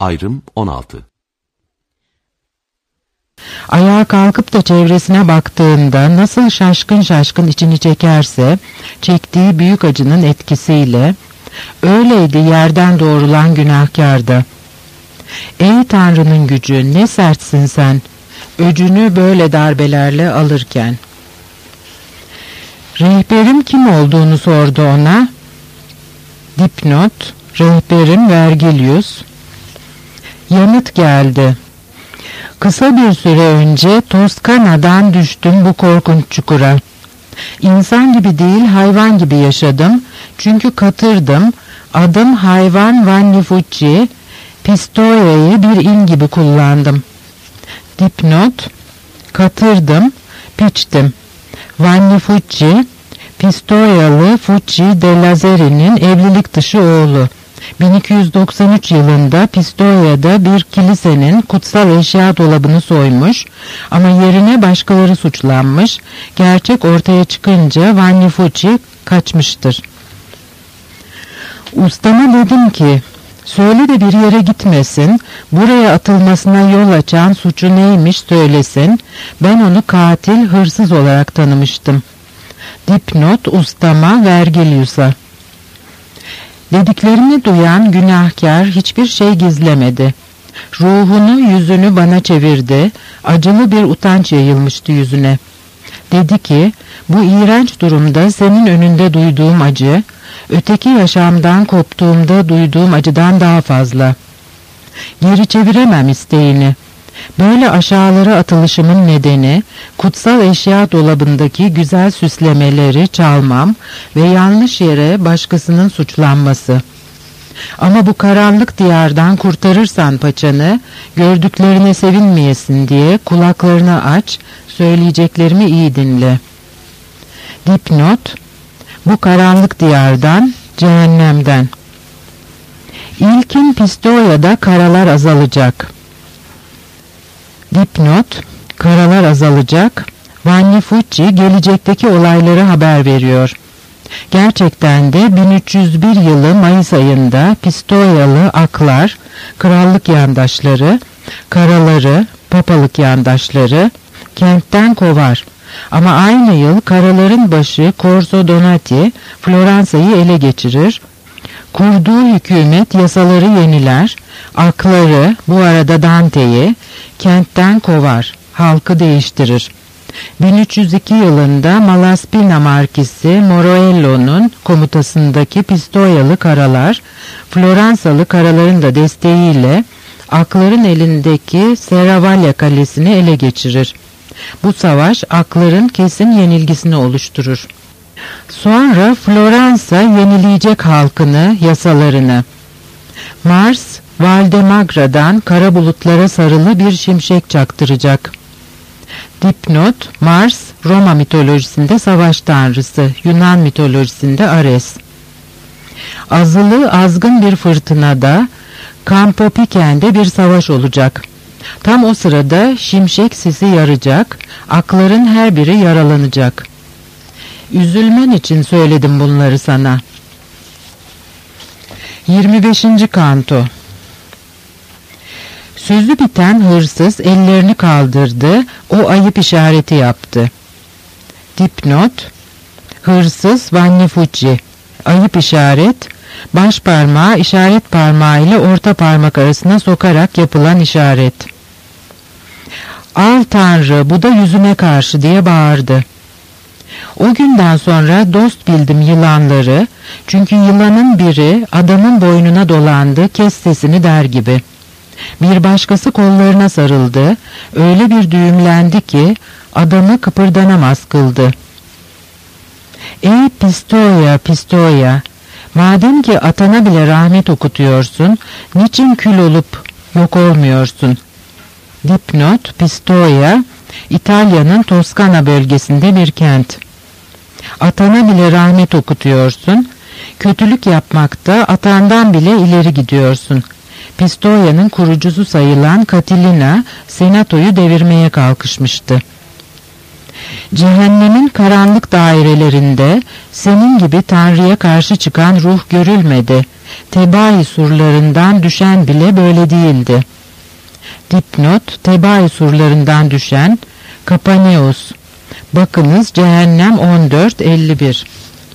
Ayrım 16. Ayağa kalkıp da çevresine baktığında nasıl şaşkın şaşkın içini çekerse, çektiği büyük acının etkisiyle, öyleydi yerden doğrulan günahkârda. Ey Tanrı'nın gücü, ne sertsin sen, öcünü böyle darbelerle alırken. Rehberim kim olduğunu sordu ona. Dipnot, rehberim Vergilius. Yanıt geldi. Kısa bir süre önce Toskana'dan düştüm bu korkunç çukura. İnsan gibi değil, hayvan gibi yaşadım. Çünkü katırdım. Adım hayvan Vanni Fucci. Pistoia'yı bir in gibi kullandım. Dipnot, katırdım, piçtim. Vanni Fucci, Pistoia'lı Fucci de Lazeri'nin evlilik dışı oğlu. 1293 yılında Pistoia'da bir kilisenin kutsal eşya dolabını soymuş ama yerine başkaları suçlanmış. Gerçek ortaya çıkınca Vanni Fucci kaçmıştır. Ustama dedim ki, söyle de bir yere gitmesin, buraya atılmasına yol açan suçu neymiş söylesin, ben onu katil, hırsız olarak tanımıştım. Dipnot ustama Vergilius'a. Dediklerimi duyan günahkar hiçbir şey gizlemedi. Ruhunu, yüzünü bana çevirdi, acılı bir utanç yayılmıştı yüzüne. Dedi ki, bu iğrenç durumda senin önünde duyduğum acı, öteki yaşamdan koptuğumda duyduğum acıdan daha fazla. Geri çeviremem isteğini. Böyle aşağılara atılışımın nedeni, kutsal eşya dolabındaki güzel süslemeleri çalmam ve yanlış yere başkasının suçlanması. Ama bu karanlık diyardan kurtarırsan paçanı, gördüklerine sevinmeyesin diye kulaklarını aç, söyleyeceklerimi iyi dinle. Dipnot, bu karanlık diyardan, cehennemden. İlkin Pistoia'da karalar azalacak. Dipnot, karalar azalacak. Vanni Fucci gelecekteki olayları haber veriyor. Gerçekten de 1301 yılı Mayıs ayında Pistoia'lı aklar, krallık yandaşları, karaları, papalık yandaşları kentten kovar. Ama aynı yıl karaların başı Corso Donati Floransa'yı ele geçirir. Kurduğu hükümet yasaları yeniler, akları, bu arada Dante'yi kentten kovar, halkı değiştirir. 1302 yılında Malaspina Markisi Moroello'nun komutasındaki Pistoia'lı karalar, Floransalı karaların da desteğiyle akların elindeki Serravalle kalesini ele geçirir. Bu savaş akların kesin yenilgisini oluşturur. Sonra Floransa yenileyecek halkını, yasalarını. Mars, Valdemagra'dan kara bulutlara sarılı bir şimşek çaktıracak. Dipnot, Mars, Roma mitolojisinde savaş tanrısı, Yunan mitolojisinde Ares. Azılı, azgın bir fırtınada, Campo Picen'de bir savaş olacak. Tam o sırada şimşek sisi yaracak, akların her biri yaralanacak. Üzülmen için söyledim bunları sana. 25. Kanto. Sözü biten hırsız ellerini kaldırdı, o ayıp işareti yaptı. Dipnot, hırsız Vanni Fucci, ayıp işaret, baş parmağı işaret parmağı ile orta parmak arasına sokarak yapılan işaret. Al Tanrı, bu da yüzüme karşı diye bağırdı. O günden sonra dost bildim yılanları, çünkü yılanın biri adamın boynuna dolandı, kes sesini der gibi. Bir başkası kollarına sarıldı, öyle bir düğümlendi ki adamı kıpırdanamaz kıldı. Ey Pistoia, Pistoia, madem ki atana bile rahmet okutuyorsun, niçin kül olup yok olmuyorsun? Dipnot, Pistoia, İtalya'nın Toskana bölgesinde bir kent. Atana bile rahmet okutuyorsun, kötülük yapmakta atandan bile ileri gidiyorsun. Pistoia'nın kurucusu sayılan Catilina, senatoyu devirmeye kalkışmıştı. Cehennemin karanlık dairelerinde senin gibi Tanrı'ya karşı çıkan ruh görülmedi. Tebai surlarından düşen bile böyle değildi. Dipnot, Tebai surlarından düşen Kapaneus. Bakınız Cehennem 14:51.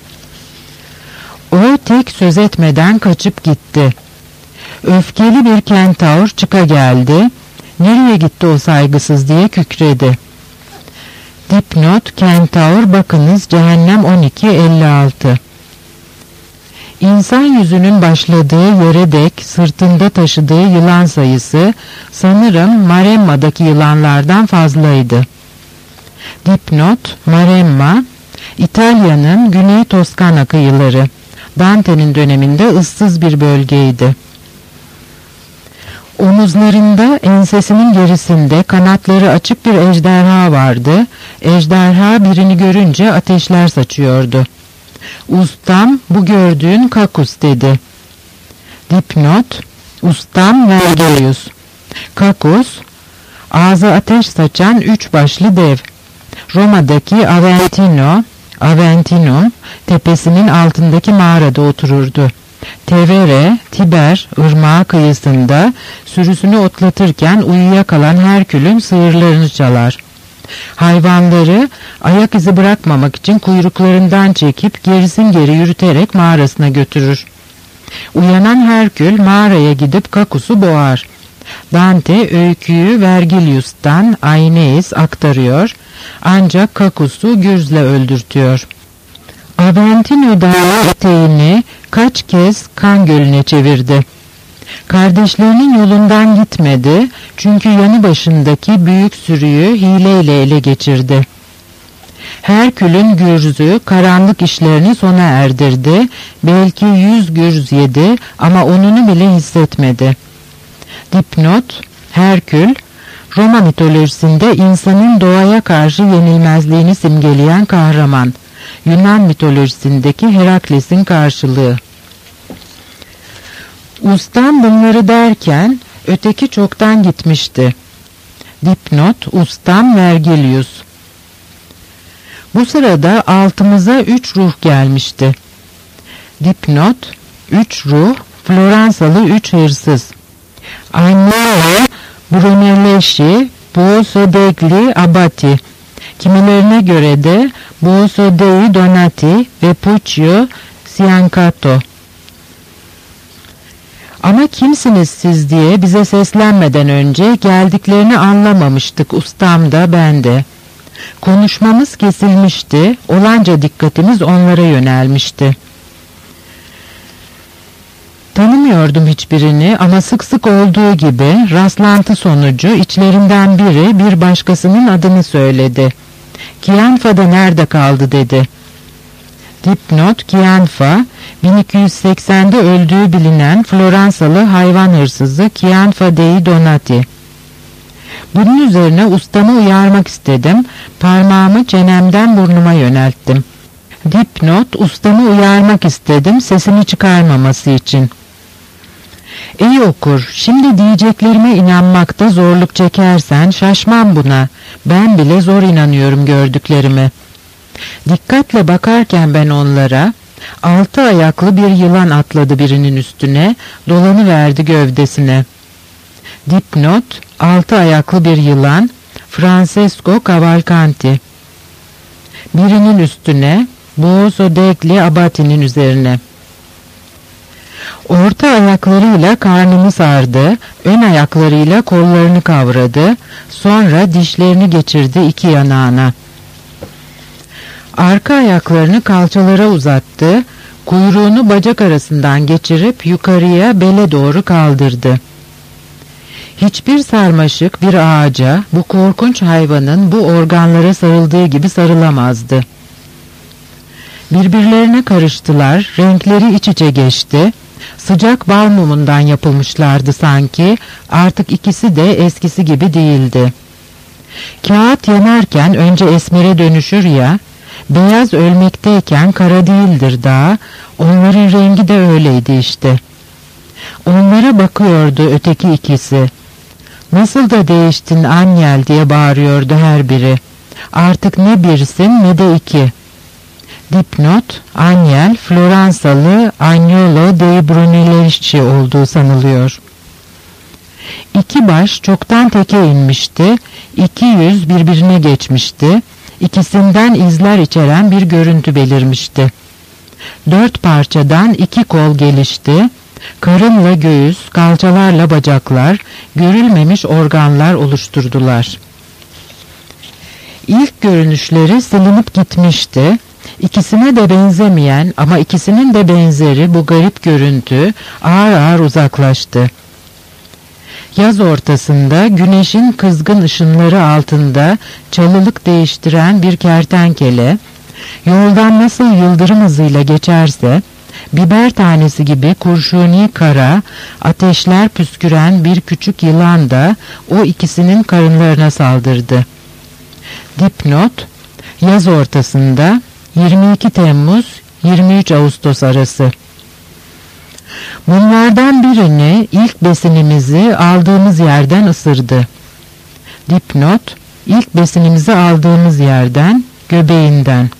O tek söz etmeden kaçıp gitti. Öfkeli bir kentaur çıka geldi. Nereye gitti o saygısız diye kükredi. Dipnot, kentaur, bakınız Cehennem 12:56. İnsan yüzünün başladığı yere dek sırtında taşıdığı yılan sayısı sanırım Maremma'daki yılanlardan fazlaydı. Dipnot, Maremma, İtalya'nın Güney Toskana kıyıları. Dante'nin döneminde ıssız bir bölgeydi. Omuzlarında, ensesinin gerisinde kanatları açık bir ejderha vardı. Ejderha birini görünce ateşler saçıyordu. Ustam, bu gördüğün Kakus dedi. Dipnot, ustam Vergilius. Kakus, ağza ateş saçan 3 başlı dev. Roma'daki Aventinum tepesinin altındaki mağarada otururdu. Tevere, Tiber ırmağı kıyısında sürüsünü otlatırken uyuyakalan Herkül'ün sığırlarını çalar. Hayvanları ayak izi bırakmamak için kuyruklarından çekip gerisin geri yürüterek mağarasına götürür. Uyanan Herkül mağaraya gidip Kakus'u boğar. Dante öyküyü Vergilius'tan Aeneis aktarıyor ancak Kakus'u gürzle öldürtüyor. Aventino dağı eteğini kaç kez kan gölüne çevirdi. Kardeşlerinin yolundan gitmedi çünkü yanı başındaki büyük sürüyü hileyle ele geçirdi. Herkül'ün gürzü karanlık işlerini sona erdirdi, belki 100 gürz yedi ama onunu bile hissetmedi. Dipnot, Herkül, Roma mitolojisinde insanın doğaya karşı yenilmezliğini simgeleyen kahraman. Yunan mitolojisindeki Herakles'in karşılığı. Ustam bunları derken öteki çoktan gitmişti. Dipnot, ustam Vergilius. Bu sırada altımıza 3 ruh gelmişti. Dipnot, 3 ruh, Floransalı 3 hırsız. Agnello Brunelleschi, Buoso degli Abbati. Kimilerine göre de Buoso dei Donati ve Puccio Ciancato. Ama kimsiniz siz diye bize seslenmeden önce geldiklerini anlamamıştık ustam da ben de. Konuşmamız kesilmişti, olanca dikkatimiz onlara yönelmişti. Tanımıyordum hiçbirini ama sık sık olduğu gibi rastlantı sonucu içlerinden biri bir başkasının adını söyledi. Kianfa da nerede kaldı dedi. Dipnot, Kianfa, 1280'de öldüğü bilinen Floransalı hayvan hırsızı Kianfa dei Donati. Bunun üzerine ustamı uyarmak istedim, parmağımı çenemden burnuma yönelttim. Dipnot, ustamı uyarmak istedim sesini çıkarmaması için. Ey okur, şimdi diyeceklerime inanmakta zorluk çekersen şaşmam buna. Ben bile zor inanıyorum gördüklerime. Dikkatle bakarken ben onlara, 6 ayaklı bir yılan atladı birinin üstüne, dolanıverdi gövdesine. Dipnot, 6 ayaklı bir yılan, Francesco Cavalcanti. Birinin üstüne, Buoso degli Abbati'nin üzerine. Orta ayaklarıyla karnını sardı, ön ayaklarıyla kollarını kavradı, sonra dişlerini geçirdi 2 yanağına. Arka ayaklarını kalçalara uzattı, kuyruğunu bacak arasından geçirip yukarıya bele doğru kaldırdı. Hiçbir sarmaşık bir ağaca bu korkunç hayvanın bu organlara sarıldığı gibi sarılamazdı. Birbirlerine karıştılar, renkleri iç içe geçti. Sıcak bal mumundan yapılmışlardı sanki, artık ikisi de eskisi gibi değildi. Kağıt yanarken önce esmere dönüşür ya, beyaz ölmekteyken kara değildir daha, onların rengi de öyleydi işte. Onlara bakıyordu öteki ikisi. Nasıl da değiştin Anyel diye bağırıyordu her biri. Artık ne birsin ne de iki. Dipnot, Aniel, Floransalı Agnolo dei Brunelleschi olduğu sanılıyor. İki baş çoktan teke inmişti, iki yüz birbirine geçmişti, ikisinden izler içeren bir görüntü belirmişti. 4 parçadan 2 kol gelişti, karınla göğüs, kalçalarla bacaklar, görülmemiş organlar oluşturdular. İlk görünüşleri silinip gitmişti. İkisine de benzemeyen ama ikisinin de benzeri bu garip görüntü ağır ağır uzaklaştı. Yaz ortasında güneşin kızgın ışınları altında çalılık değiştiren bir kertenkele, yoldan nasıl yıldırım hızıyla geçerse, biber tanesi gibi kurşuni kara, ateşler püsküren bir küçük yılan da o ikisinin karınlarına saldırdı. Dipnot, yaz ortasında 22 Temmuz 23 Ağustos arası. Bunlardan birini ilk besinimizi aldığımız yerden ısırdı. Dipnot, ilk besinimizi aldığımız yerden, göbeğinden.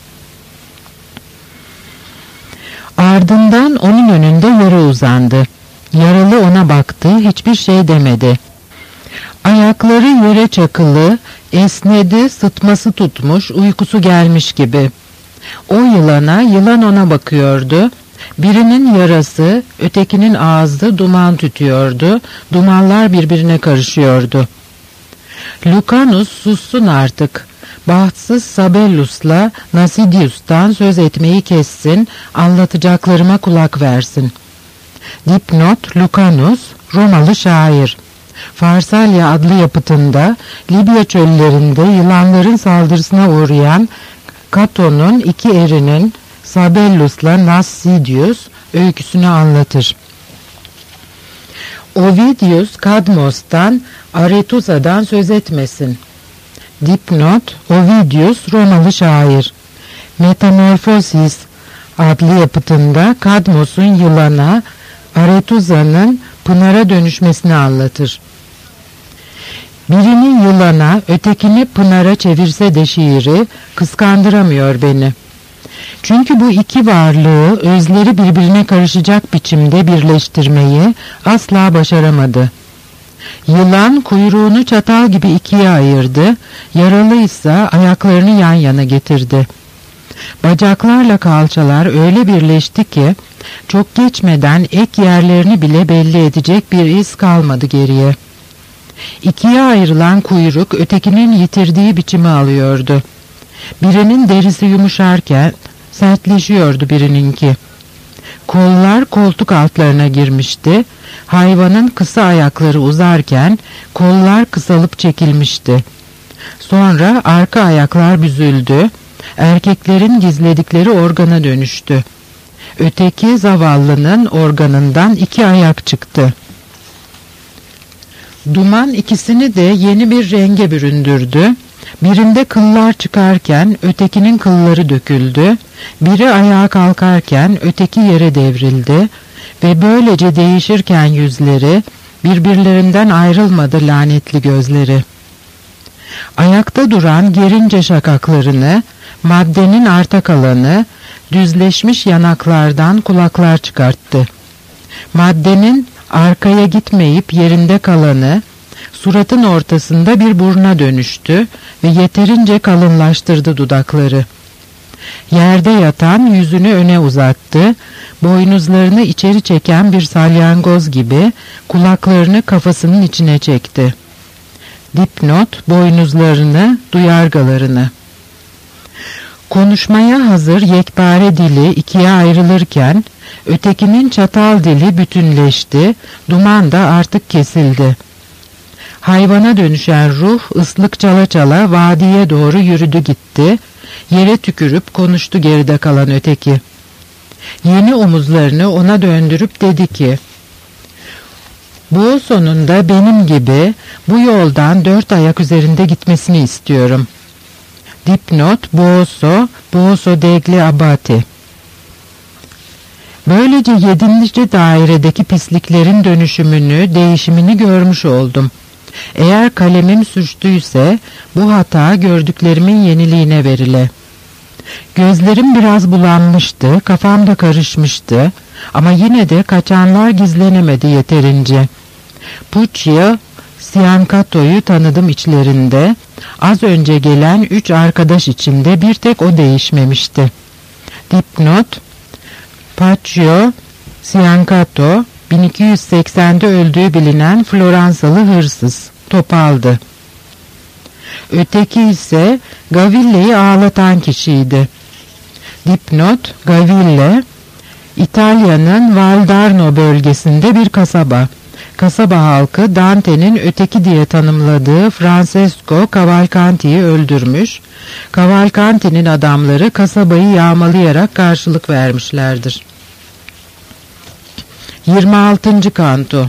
Ardından onun önünde yara uzandı. Yaralı ona baktı, hiçbir şey demedi. Ayakları yere çakılı, esnedi, sıtması tutmuş, uykusu gelmiş gibi. O yılana, yılan ona bakıyordu. Birinin yarası, ötekinin ağzı duman tütüyordu, dumanlar birbirine karışıyordu. Lucanus sussun artık, bahtsız Sabellus'la Nasidius'tan söz etmeyi kessin, anlatacaklarıma kulak versin. Dipnot, Lucanus, Romalı şair. Farsalya adlı yapıtında Libya çöllerinde yılanların saldırısına uğrayan Cato'nun iki erinin Sabellus'la Nasidius öyküsünü anlatır. Ovidius Kadmos'tan, Aretusa'dan söz etmesin. Dipnot, Ovidius Romalı şair. Metamorfosis adlı yapıtında Kadmos'un yılana, Aretusa'nın pınara dönüşmesini anlatır. Birini yılana, ötekini pınara çevirse de şiiri kıskandıramıyor beni. Çünkü bu iki varlığı özleri birbirine karışacak biçimde birleştirmeyi asla başaramadı. Yılan kuyruğunu çatal gibi ikiye ayırdı, yaralıysa ayaklarını yan yana getirdi. Bacaklarla kalçalar öyle birleşti ki çok geçmeden ek yerlerini bile belli edecek bir iz kalmadı geriye. İkiye ayrılan kuyruk ötekinin yitirdiği biçimi alıyordu. Birinin derisi yumuşarken sertleşiyordu birininki. Kollar koltuk altlarına girmişti. Hayvanın kısa ayakları uzarken kollar kısalıp çekilmişti. Sonra arka ayaklar büzüldü. Erkeklerin gizledikleri organa dönüştü. Öteki zavallının organından 2 ayak çıktı. Duman ikisini de yeni bir renge büründürdü. Birinde kıllar çıkarken ötekinin kılları döküldü. Biri ayağa kalkarken öteki yere devrildi ve böylece değişirken yüzleri birbirlerinden ayrılmadı lanetli gözleri. Ayakta duran gerince şakaklarını, maddenin arta kalanı, düzleşmiş yanaklardan kulaklar çıkarttı. Maddenin arkaya gitmeyip yerinde kalanı, suratın ortasında bir buruna dönüştü ve yeterince kalınlaştırdı dudakları. Yerde yatan yüzünü öne uzattı, boynuzlarını içeri çeken bir salyangoz gibi kulaklarını kafasının içine çekti. Dipnot, boynuzlarını, duyargalarını. Konuşmaya hazır yekpare dili ikiye ayrılırken, ötekinin çatal dili bütünleşti, duman da artık kesildi. Hayvana dönüşen ruh ıslık çala çala vadiye doğru yürüdü gitti, yere tükürüp konuştu geride kalan öteki. Yeni omuzlarını ona döndürüp dedi ki, bu sonunda benim gibi bu yoldan 4 ayak üzerinde gitmesini istiyorum. Dipnot, Buoso degli Abati. Böylece 7. dairedeki pisliklerin dönüşümünü, değişimini görmüş oldum. Eğer kalemim suçluysa bu hata gördüklerimin yeniliğine verile. Gözlerim biraz bulanmıştı, kafam da karışmıştı ama yine de kaçanlar gizlenemedi yeterince. Puccio Ciancatto'yu tanıdım içlerinde. Az önce gelen 3 arkadaş içinde bir tek o değişmemişti. Dipnot: Puccio Ciancatto 1280'de öldüğü bilinen Floransalı hırsız, topaldı. Öteki ise Gaville'yi ağlatan kişiydi. Dipnot: Gaville, İtalya'nın Valdarno bölgesinde bir kasaba. Kasaba halkı Dante'nin öteki diye tanımladığı Francesco Cavalcanti'yi öldürmüş, Cavalcanti'nin adamları kasabayı yağmalayarak karşılık vermişlerdir. 26. Kanto.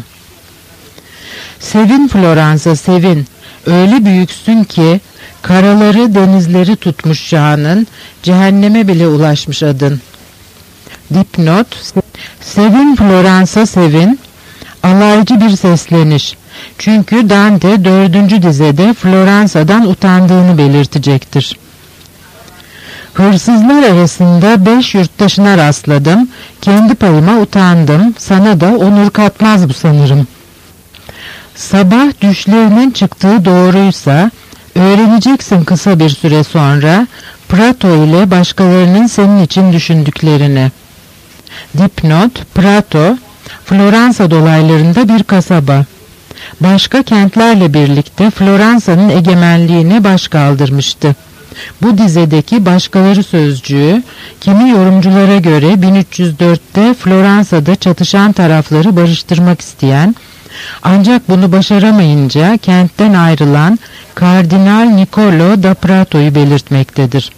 Sevin Floransa, sevin. Öyle büyüksün ki karaları denizleri tutmuş şanın, cehenneme bile ulaşmış adın. Dipnot: Sevin Floransa, sevin. Alaycı bir sesleniş. Çünkü Dante 4. dizede Floransa'dan utandığını belirtecektir. Hırsızlar arasında 5 yurttaşına rastladım. Kendi payıma utandım. Sana da onur katmaz bu sanırım. Sabah düşlerinin çıktığı doğruysa, öğreneceksin kısa bir süre sonra Prato ile başkalarının senin için düşündüklerini. Dipnot: Prato, Floransa dolaylarında bir kasaba. Başka kentlerle birlikte Floransa'nın egemenliğine baş kaldırmıştı. Bu dizedeki başkaları sözcüğü, kimi yorumculara göre 1304'te Floransa'da çatışan tarafları barıştırmak isteyen, ancak bunu başaramayınca kentten ayrılan Kardinal Niccolo da Prato'yu belirtmektedir.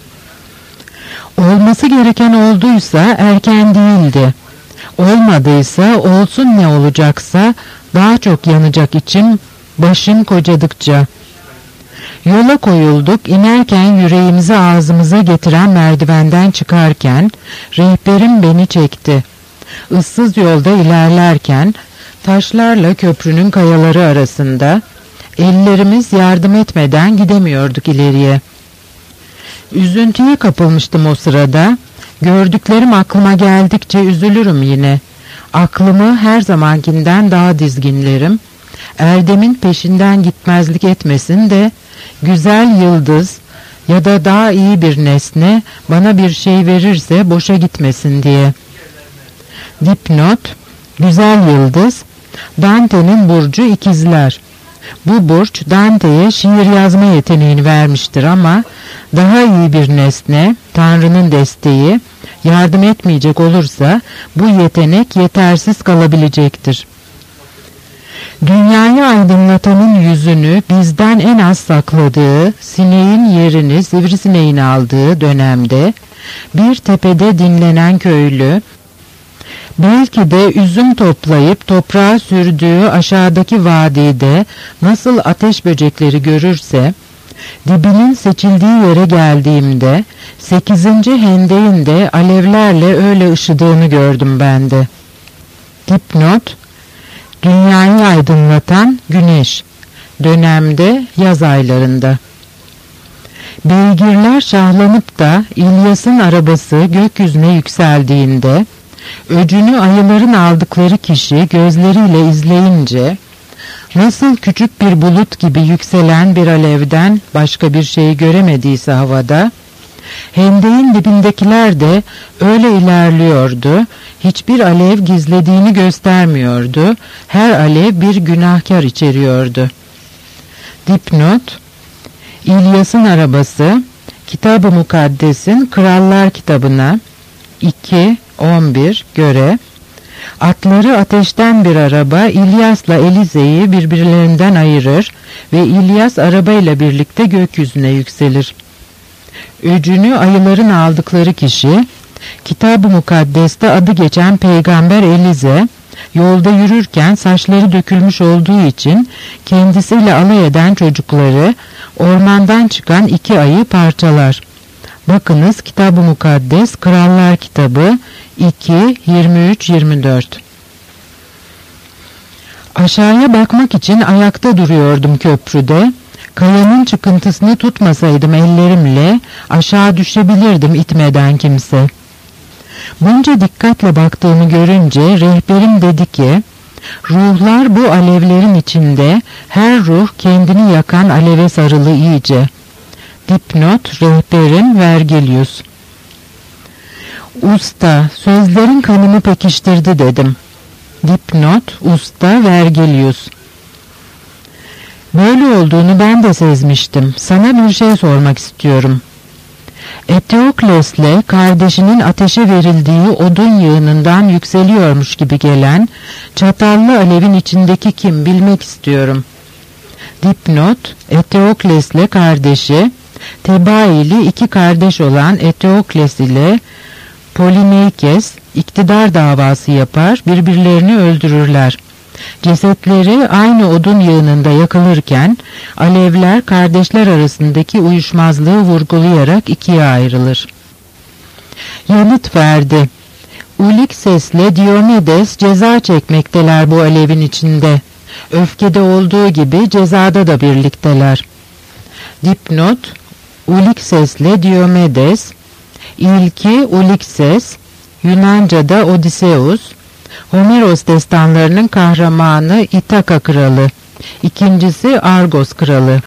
Olması gereken olduysa erken değildi. Olmadıysa olsun, ne olacaksa daha çok yanacak içim, başım kocadıkça. Yola koyulduk, inerken yüreğimizi ağzımıza getiren merdivenden çıkarken rehberim beni çekti. Issız yolda ilerlerken taşlarla köprünün kayaları arasında ellerimiz yardım etmeden gidemiyorduk ileriye. Üzüntüye kapılmıştım o sırada. Gördüklerim aklıma geldikçe üzülürüm yine. Aklımı her zamankinden daha dizginlerim. Erdemin peşinden gitmezlik etmesin de güzel yıldız ya da daha iyi bir nesne bana bir şey verirse boşa gitmesin diye. Dipnot: Güzel yıldız, Dante'nin burcu ikizler. Bu burç Dante'ye şiir yazma yeteneğini vermiştir ama daha iyi bir nesne, Tanrı'nın desteği, yardım etmeyecek olursa bu yetenek yetersiz kalabilecektir. Dünyayı aydınlatanın yüzünü bizden en az sakladığı, sineğin yerini sivrisineğin aldığı dönemde bir tepede dinlenen köylü, belki de üzüm toplayıp toprağa sürdüğü aşağıdaki vadide nasıl ateş böcekleri görürse, dibinin seçildiği yere geldiğimde 8. hendeğin de alevlerle öyle ışıdığını gördüm ben de. Dipnot: Dünyayı aydınlatan güneş. Dönemde yaz aylarında. Beygirler şahlanıp da İlyas'ın arabası gökyüzüne yükseldiğinde, öcünü ayıların aldıkları kişi gözleriyle izleyince, nasıl küçük bir bulut gibi yükselen bir alevden başka bir şey göremediyse havada, hendeğin dibindekiler de öyle ilerliyordu, hiçbir alev gizlediğini göstermiyordu, her alev bir günahkar içeriyordu. Dipnot: İlyas'ın arabası, Kitab-ı Mukaddes'in Krallar kitabına 2:11 göre, atları ateşten bir araba İlyas'la Elize'yi birbirlerinden ayırır ve İlyas arabayla birlikte gökyüzüne yükselir. Öcünü ayıların aldıkları kişi, Kitab-ı Mukaddes'te adı geçen Peygamber Elize, yolda yürürken saçları dökülmüş olduğu için kendisiyle alay eden çocukları ormandan çıkan 2 ayı parçalar. Bakınız Kitab-ı Mukaddes Krallar kitabı 2:23-24. Aşağıya bakmak için ayakta duruyordum köprüde. Kayanın çıkıntısını tutmasaydım ellerimle aşağı düşebilirdim itmeden kimse. Bunca dikkatle baktığımı görünce rehberim dedi ki, ruhlar bu alevlerin içinde, her ruh kendini yakan aleve sarılı iyice. Dipnot, rehberim Vergilius. Usta, sözlerin kanımı pekiştirdi dedim. Dipnot, usta Vergilius. Böyle olduğunu ben de sezmiştim. Sana bir şey sormak istiyorum. Eteokles'le kardeşinin ateşe verildiği odun yığınından yükseliyormuş gibi gelen çatallı alevin içindeki kim bilmek istiyorum. Dipnot, Eteokles'le kardeşi, Tebaili iki kardeş olan Eteokles ile Polineikes iktidar davası yapar, birbirlerini öldürürler. Cesetleri aynı odun yığınında yakılırken alevler kardeşler arasındaki uyuşmazlığı vurgulayarak ikiye ayrılır. Yanıt verdi. Ulikses'le Diomedes ceza çekmekteler bu alevin içinde. Öfkede olduğu gibi cezada da birlikteler. Dipnot, Ulikses'le Diomedes, İlki Ulikses, Yunanca'da Odysseus, Homeros destanlarının kahramanı İtaka kralı, ikincisi Argos kralı.